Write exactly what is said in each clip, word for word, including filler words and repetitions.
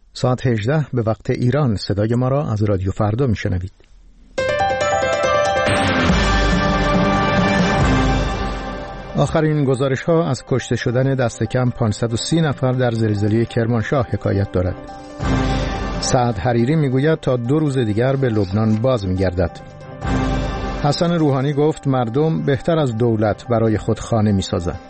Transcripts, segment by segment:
ساعت هجده به وقت ایران. صدای ما را از رادیو فردا میشنوید. آخرین گزارش ها از کشته شدن دست کم پانصد و سی نفر در زلزله کرمانشاه حکایت دارد. سعد حریری میگوید تا دو روز دیگر به لبنان باز میگردد. حسن روحانی گفت مردم بهتر از دولت برای خود خانه میسازند.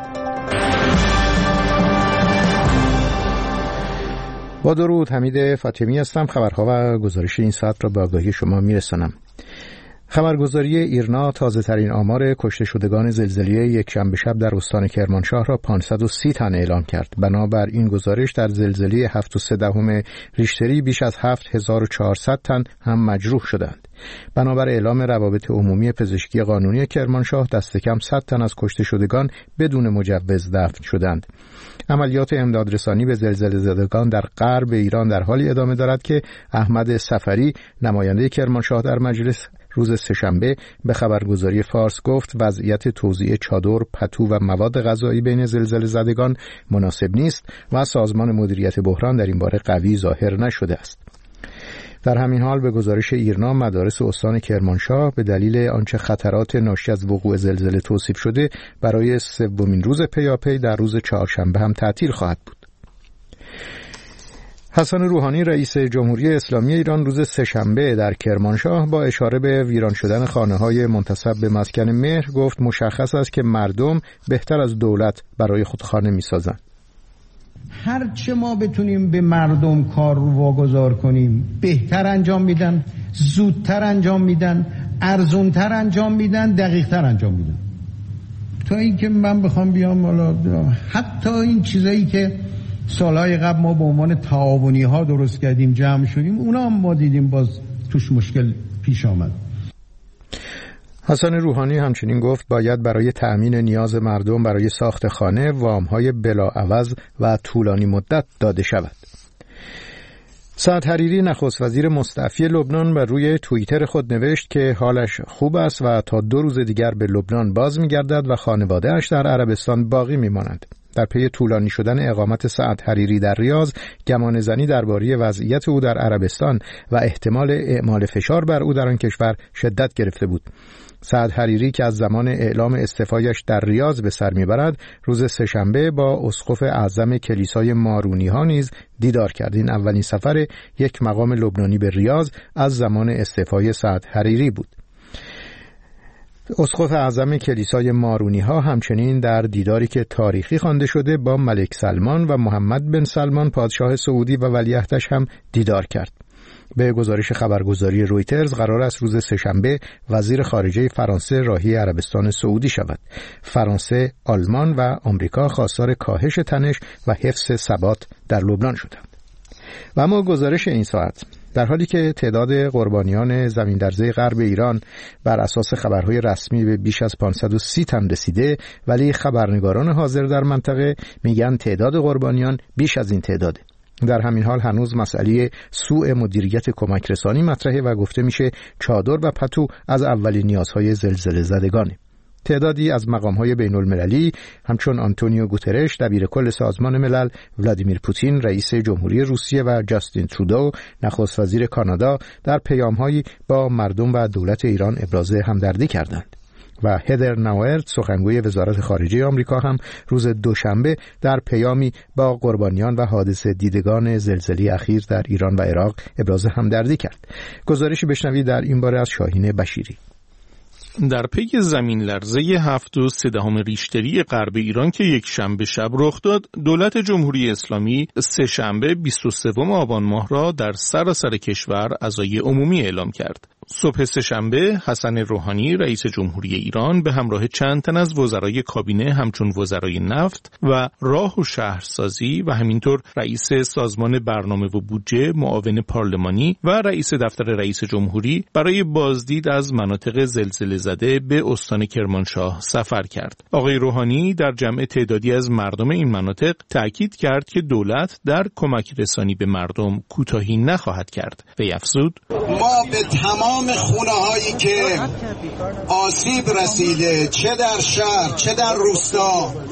با درود، حمید فاطمی هستم. خبرها و گزارش این ساعت را به آگاهی شما میرسانم. خبرگزاری ایرنا تازه ترین آمار کشته شدگان زلزله یک شنبه شب در استان کرمانشاه را پانصد و سی تن اعلام کرد. بنابر این گزارش در زلزله هفت و سه دهم ریشتری بیش از هفت هزار و چهارصد تن هم مجروح شدند. بنابر اعلام روابط عمومی پزشکی قانونی کرمانشاه دست کم صد تن از کشته شدگان بدون مجوز دفن شدند. عملیات امدادرسانی به زلزله زدگان در غرب ایران در حالی ادامه دارد که احمد سفری نماینده کرمانشاه در مجلس روز سه‌شنبه به خبرگزاری فارس گفت وضعیت توزیع چادر، پتو و مواد غذایی بین زلزله زدگان مناسب نیست و سازمان مدیریت بحران در این باره قوی ظاهر نشده است. در همین حال به گزارش ایرنا مدارس استان کرمانشاه به دلیل آنچه خطرات ناشی از وقوع زلزله توصیف شده برای سومین روز پیاپی در روز چهارشنبه هم تعطیل خواهد بود. حسن روحانی رئیس جمهوری اسلامی ایران روز سه‌شنبه در کرمانشاه با اشاره به ویران شدن خانه‌های منتسب به مسکن مهر گفت مشخص است که مردم بهتر از دولت برای خود خانه می‌سازند. هر چه ما بتونیم به مردم کار رو واگذار کنیم بهتر انجام میدن، زودتر انجام میدن، ارزونتر انجام میدن، دقیقتر انجام میدن. تا اینکه من بخوام بیام حالا حتی این چیزایی که سالهای قبل ما به عنوان تعاونی ها درست کردیم جمع شدیم اونا هم ما دیدیم باز توش مشکل پیش آمد. حسن روحانی همچنین گفت باید برای تأمین نیاز مردم برای ساخت خانه وام‌های بلاعوض و طولانی مدت داده شود. سعد حریری نخست وزیر مستعفی لبنان بر روی توییتر خود نوشت که حالش خوب است و تا دو روز دیگر به لبنان باز می‌گردد و خانواده‌اش در عربستان باقی می‌مانند. در پی طولانی شدن اقامت سعد حریری در ریاض، گمانه‌زنی درباره وضعیت او در عربستان و احتمال اعمال فشار بر او در آن کشور شدت گرفته بود. سعد حریری که از زمان اعلام استعفایش در ریاض به سر میبرد، روز سه‌شنبه با اسقف اعظم کلیسای مارونی‌ها نیز دیدار کرد. این اولین سفر یک مقام لبنانی به ریاض از زمان استعفای سعد حریری بود. اسقف اعظم کلیسای مارونی‌ها همچنین در دیداری که تاریخی خوانده شده با ملک سلمان و محمد بن سلمان پادشاه سعودی و ولیعهدش هم دیدار کرد. به گزارش خبرگزاری رویترز قرار است روز سه‌شنبه وزیر خارجه فرانسه راهی عربستان سعودی شود. فرانسه، آلمان و آمریکا خواستار کاهش تنش و حفظ ثبات در لبنان شدند. و اما گزارش این ساعت در حالی که تعداد قربانیان زمین لرزه غرب ایران بر اساس خبرهای رسمی به بیش از پانصد و سی تن رسیده، ولی خبرنگاران حاضر در منطقه میگن تعداد قربانیان بیش از این تعداده. در همین حال هنوز مسئله سوء مدیریت کمک رسانی مطرحه و گفته میشه چادر و پتو از اولین نیازهای زلزله زدگانه. تعدادی از مقام‌های بین‌المللی همچون آنتونیو گوترش دبیر کل سازمان ملل، ولادیمیر پوتین رئیس جمهوری روسیه و جاستین ترودو نخست وزیر کانادا در پیام‌هایی با مردم و دولت ایران ابراز همدردی کردند. و هدر ناورد سخنگوی وزارت خارجه آمریکا هم روز دوشنبه در پیامی با قربانیان و حادثه دیدگان زلزله اخیر در ایران و عراق ابراز همدردی کرد. گزارشی بشنوید در این باره از شاهین بشیری. در پی زمین لرزه هفت و سه دهم ریشتری غرب ایران که یک شنبه شب رخ داد، دولت جمهوری اسلامی سه شنبه بیست و سوم آبان ماه را در سراسر کشور عزای عمومی اعلام کرد. صبح سه‌شنبه حسن روحانی رئیس جمهوری ایران به همراه چند تن از وزرای کابینه همچون وزرای نفت و راه و شهرسازی و همینطور رئیس سازمان برنامه و بودجه، معاون پارلمانی و رئیس دفتر رئیس جمهوری برای بازدید از مناطق زلزله زده به استان کرمانشاه سفر کرد. آقای روحانی در جمع تعدادی از مردم این مناطق تأکید کرد که دولت در کمک رسانی به مردم کوتاهی نخواهد کرد. وی افزود: ما به تمام خونه هایی که آسیب رسیده، چه در شهر چه در روستا،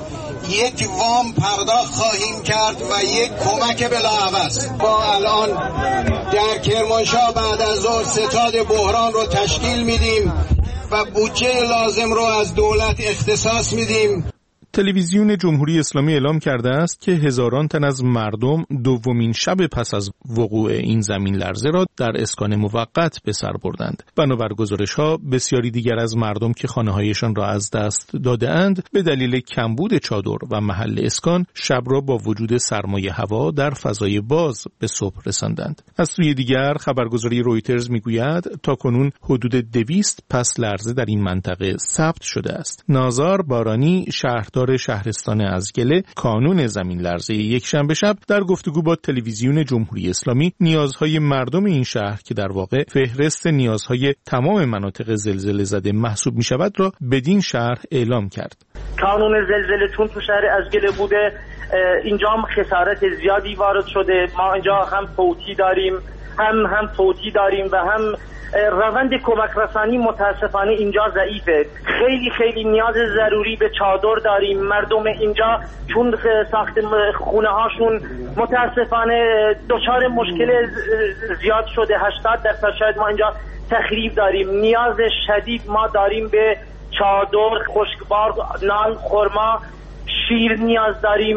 یک وام پرداخت خواهیم کرد و یک کمک بلاعوض. ما الان در کرمانشاه بعد از ظهر ستاد بحران رو تشکیل میدیم و بودجه لازم رو از دولت اختصاص میدیم. تلویزیون جمهوری اسلامی اعلام کرده است که هزاران تن از مردم دومین شب پس از وقوع این زمین لرزه را در اسکان موقت به سر بردند. بنابر گزارش‌ها بسیاری دیگر از مردم که خانه‌هایشان را از دست داده‌اند به دلیل کمبود چادر و محل اسکان شب را با وجود سرمای هوا در فضای باز به صبح رساندند. از سوی دیگر خبرگزاری رویترز میگوید تاکنون حدود دویست پس لرزه در این منطقه ثبت شده است. نازار بارانی شهردار شهرستان ازگله کانون زمین لرزه یک شنبه شب در گفتگو با تلویزیون جمهوری اسلامی نیازهای مردم این شهر که در واقع فهرست نیازهای تمام مناطق زلزله زده محسوب می شود را بدین شهر اعلام کرد. کانون زلزله چون تو شهر ازگله بوده، اینجا هم خسارت زیادی وارد شده. ما اینجا هم فوتی داریم هم هم فوتی داریم و هم روند کمک رسانی متاسفانه اینجا ضعیفه. خیلی خیلی نیاز ضروری به چادر داریم. مردم اینجا چون ساخت خونه هاشون متاسفانه دچار مشکل زیاد شده، هشتاد درصد شاید ما اینجا تخریب داریم. نیاز شدید ما داریم به چادر، خشکبار، نان، خرما، شیر نیاز داریم،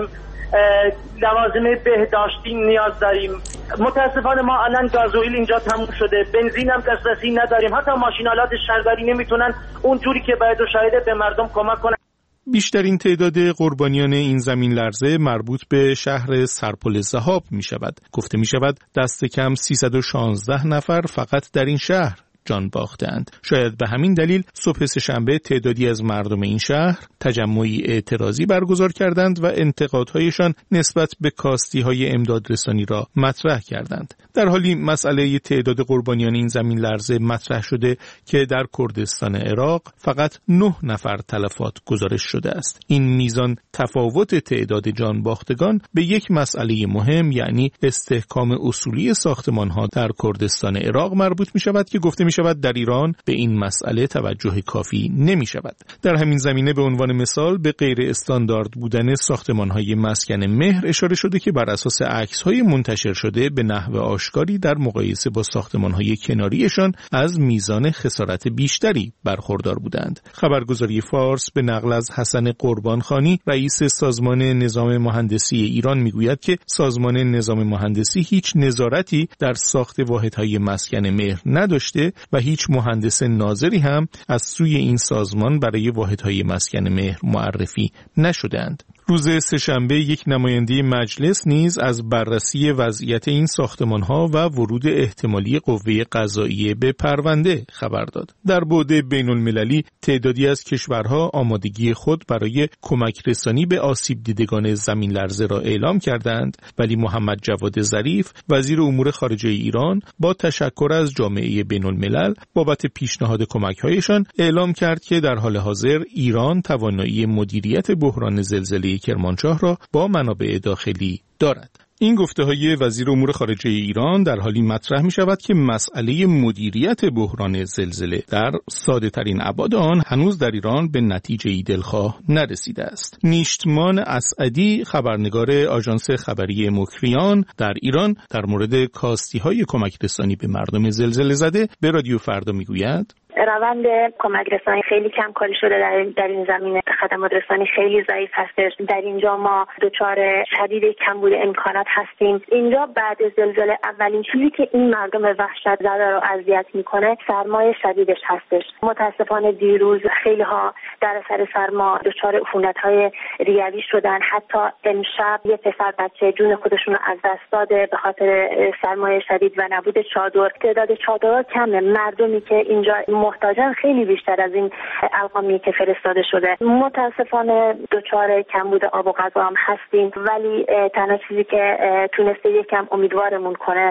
لوازم بهداشتی نیاز داریم. متاسفانه ما الان گازوئیل اینجا تموم شده، بنزین هم دسترسی نداریم، حتی ماشینالات شهرداری نمیتونن اونجوری که باید و شاید به مردم کمک کنن. بیشترین تعداد قربانیان این زمین لرزه مربوط به شهر سرپل ذهاب می شود. گفته می شود دست کم سیصد و شانزده نفر فقط در این شهر جان باختند. شاید به همین دلیل صبح سه‌شنبه تعدادی از مردم این شهر تجمعی اعتراضی برگزار کردند و انتقادهایشان نسبت به کاستی‌های امدادرسانی را مطرح کردند. در حالی مسئله تعداد قربانیان این زمین لرزه مطرح شده که در کردستان عراق فقط نه نفر تلفات گزارش شده است. این میزان تفاوت تعداد جان باختگان به یک مسئله مهم یعنی استحکام اصولی ساختمان‌ها در کردستان عراق مربوط می‌شود که گفته می‌شود در ایران به این مسئله توجه کافی نمی‌شود. در همین زمینه به عنوان مثال به غیر استاندارد بودن ساختمان‌های مسکن مهر اشاره شده که بر اساس عکس‌های منتشر شده به نحو آشکاری در مقایسه با ساختمان‌های کناریشان از میزان خسارت بیشتری برخوردار بودند. خبرگزاری فارس به نقل از حسن قربانخانی رئیس سازمان نظام مهندسی ایران میگوید که سازمان نظام مهندسی هیچ نظارتی در ساخت واحدهای مسکن مهر نداشته و هیچ مهندس ناظری هم از سوی این سازمان برای واحدهای مسکن مهر معرفی نشدند. روز سه‌شنبه یک نماینده مجلس نیز از بررسی وضعیت این ساختمان‌ها و ورود احتمالی قوه قضاییه به پرونده خبر داد. در بعد بین‌المللی تعدادی از کشورها آمادگی خود برای کمک رسانی به آسیب دیدگان زمین لرزه را اعلام کردند، ولی محمد جواد ظریف وزیر امور خارجه ایران با تشکر از جامعه بین‌الملل بابت پیشنهاد کمک‌هایشان اعلام کرد که در حال حاضر ایران توانایی مدیریت بحران زلزله کرمانشاه را با منابع داخلی دارد. این گفته‌های وزیر امور خارجه ایران در حالی مطرح می شود که مسئله مدیریت بحران زلزله در ساده ترین ابعاد آن هنوز در ایران به نتیجه‌ای دلخواه نرسیده است. نیشتمان اسعدی خبرنگار آژانس خبری مکریان در ایران در مورد کاستی‌های کمک رسانی به مردم زلزله زده به رادیو فردا میگوید روند کمک رسانی خیلی کم کاری شده در این, در این زمینه. خدمات رسانی خیلی ضعیف هستش. در اینجا ما دچار شدید کمبود امکانات هستیم. اینجا بعد از زلزله اولین چیزی که این مردم وحشت زده رو اذیت میکنه سرمای شدیدش هستش. متاسفانه دیروز خیلی ها در اثر سرما دچار عفونت‌های ریوی شدن. حتی امشب یه پسر بچه جون خودشون رو از دست داده به خاطر سرمای شدید و نبود چادر. تعداد چادرها کمه. مردمی که اینجا محتاجن خیلی بیشتر از این ارقامی که فرستاده شده. متاسفانه دچار کمبود آب و غذا هم هستیم، ولی تنها چیزی که تونسته یکم امیدوارمون کنه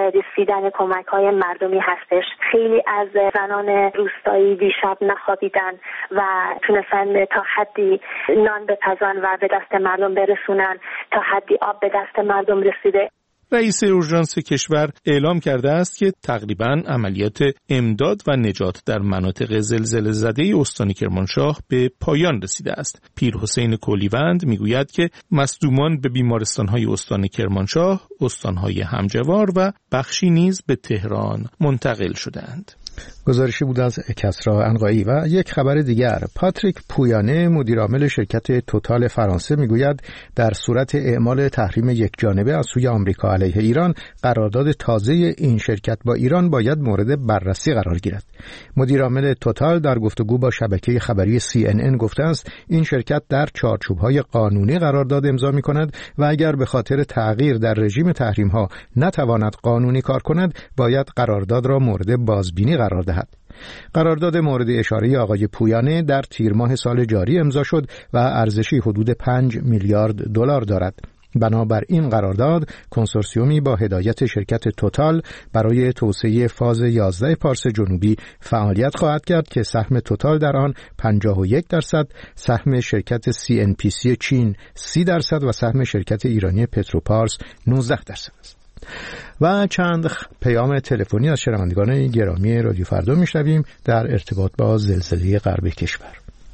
رسیدن کمک‌های مردمی هستش. خیلی از زنان روستایی دیشب نخوابیدن و تونستن تا حدی نان بپزن و به دست مردم برسونن، تا حدی آب به دست مردم رسیده. رئیس اورژانس کشور اعلام کرده است که تقریباً عملیات امداد و نجات در مناطق زلزله زده استان کرمانشاه به پایان رسیده است. پیر حسین کولیوند میگوید که مصدومان به بیمارستان‌های استان کرمانشاه، استان‌های همجوار و بخشی نیز به تهران منتقل شدند. گزارشی بود از کسری عنقایی. و یک خبر دیگر، پاتریک پویانه مدیرعامل شرکت توتال فرانسه میگوید در صورت اعمال تحریم یک جانبه از سوی آمریکا علیه ایران، قرارداد تازه این شرکت با ایران باید مورد بررسی قرار گیرد. مدیرعامل توتال در گفتگو با شبکه خبری سی ان ان گفته است این شرکت در چارچوب‌های قانونی قرارداد امضا می‌کند و اگر به خاطر تغییر در رژیم تحریم‌ها نتواند قانونی کار کند، باید قرارداد را مورد بازبینی قرار دهد. قرارداد مورد اشاره آقای پویانه در تیر ماه سال جاری امضا شد و ارزشی حدود پنج میلیارد دلار دارد. بنابر این قرارداد، کنسورسیومی با هدایت شرکت توتال برای توسعه فاز یازده پارس جنوبی فعالیت خواهد کرد که سهم توتال در آن پنجاه و یک درصد، سهم شرکت سی ان پی سی چین سی درصد و سهم شرکت ایرانی پتروپارس نوزده درصد است. و چند پیام تلفنی از شنوندگان گرامی رادیو فردا میشنویم در ارتباط با زلزله غرب کشور.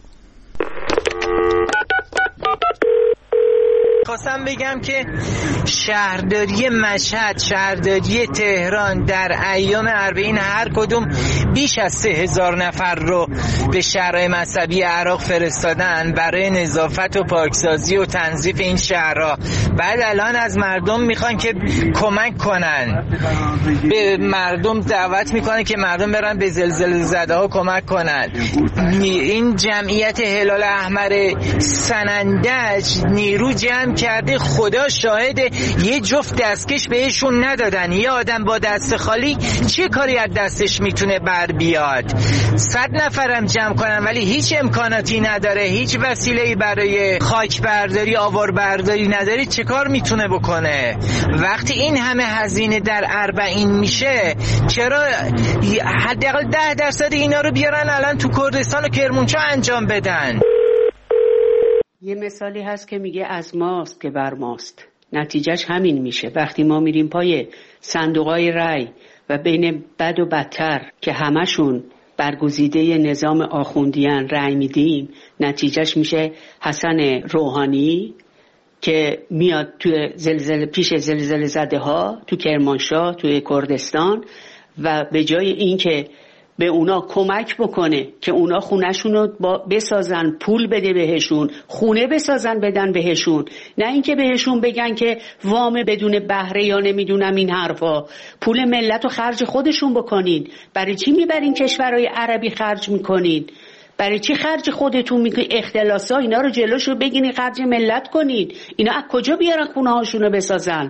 خواستم بگم که شهرداری مشهد، شهرداری تهران در ایام اربعین هر کدوم بیش از سه هزار نفر رو به شهرهای مذهبی عراق فرستادن برای نظافت و پاکسازی و تنظیف این شهرها. بعد الان از مردم میخوان که کمک کنن، به مردم دعوت میکنن که مردم برن به زلزله زده ها کمک کنن. این جمعیت هلال احمر سنندج نیرو جمع کرده، خدا شاهده یه جفت دستکش بهشون ندادن. یه آدم با دست خالی چه کاری از دستش میتونه بر بیاد؟ صد نفرم جمع کنن ولی هیچ امکاناتی نداره، هیچ وسیله‌ای برای خاک برداری، آوار برداری نداره، چه کار میتونه بکنه؟ وقتی این همه هزینه در اربعین میشه، چرا حداقل ده درصد اینا رو بیارن الان تو کردستان و کرمانشاه انجام بدن؟ یه مثالی هست که میگه از ماست که بر ماست. نتیجهش همین میشه. وقتی ما میریم پای صندوقای رای و بین بد و بدتر که همشون برگزیده نظام آخوندیان رای میدیم، نتیجهش میشه حسن روحانی که میاد تو زلزله پیش زلزله زده ها تو کرمانشاه، تو کردستان، و به جای این که به اونا کمک بکنه که اونا خونهشون رو بسازن، پول بده بهشون، خونه بسازن بدن بهشون، نه اینکه بهشون بگن که وام بدون بهره یا نمیدونم این حرفا، پول ملت رو خرج خودشون بکنین. برای چی میبرین کشورهای عربی خرج میکنین؟ برای چی خرج خودتون میکنین؟ اختلاسا اینا رو جلوش رو بگین خرج ملت کنین. اینا از کجا بیارن خونه هاشون رو بسازن؟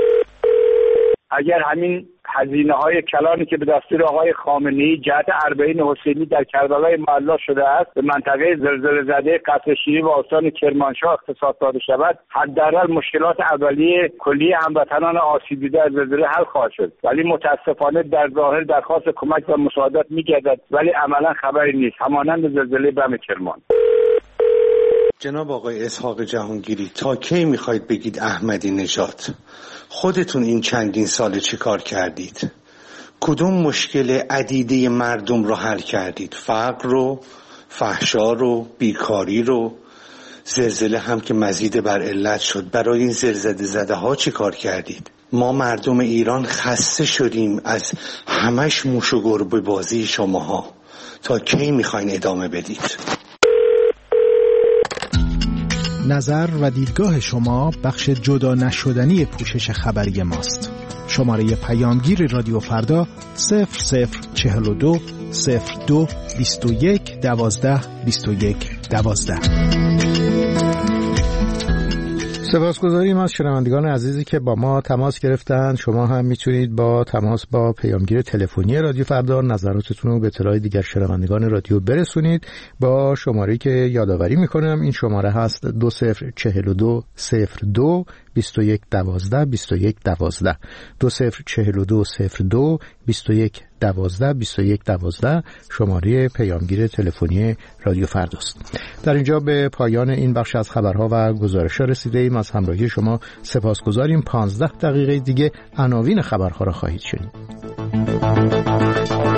اگر همین هزینه های کلانی که به دستور آقای خامنه‌ای جهت اربعین حسینی در کربلای معلا شده است به منطقه زلزله زده قصر شیری و استان کرمانشاه اختصاص داده شود، حداقل مشکلات اولیه کلیه هموطنان آسیب دیده از زلزله حل خواهد شد. ولی متاسفانه در ظاهر درخواست کمک و مساعدت می‌گردد ولی عملا خبری نیست، همانند زلزله بم کرمان. جناب آقای اسحاق جهانگیری، تا کی میخواید بگید احمدی نژاد؟ خودتون این چندین سال چه کار کردید؟ کدوم مشکل عدیده مردم رو حل کردید؟ فقر رو، فحشا رو، بیکاری رو، زلزله هم که مزید بر علت شد. برای این زلزله زده ها چه کار کردید؟ ما مردم ایران خسته شدیم از همش موش و گربه بازی شماها. تا کی میخواین ادامه بدید؟ نظر و دیدگاه شما بخش جدا نشدنی پوشش خبری ماست. شماره پیامگیر رادیو فردا صفر صفر چهل و دو صفر دو بیست و یک دوازده بیست و یک دوازده. سپاسگزاریم از شنوندگان عزیزی که با ما تماس گرفتند. شما هم میتونید با تماس با پیامگیر تلفنی رادیو فردا نظراتتون رو به اطلاع دیگر شنوندگان رادیو برسونید با شماره‌ای که یادآوری میکنم. این شماره هست دو صفر چهل و دو صفر دو بیست و یک دوازده بیست و یک دوازده دو صفر چهل و دو صفر دو بیست و یک دوازده بیست و یک دوازده شماره پیامگیر تلفنی رادیو فرداست. در اینجا به پایان این بخش از خبرها و گزارش‌ها رسیده ایم. از همراهی شما سپاسگزاریم. پانزده دقیقه دیگه عناوین خبرها را خواهید شنید.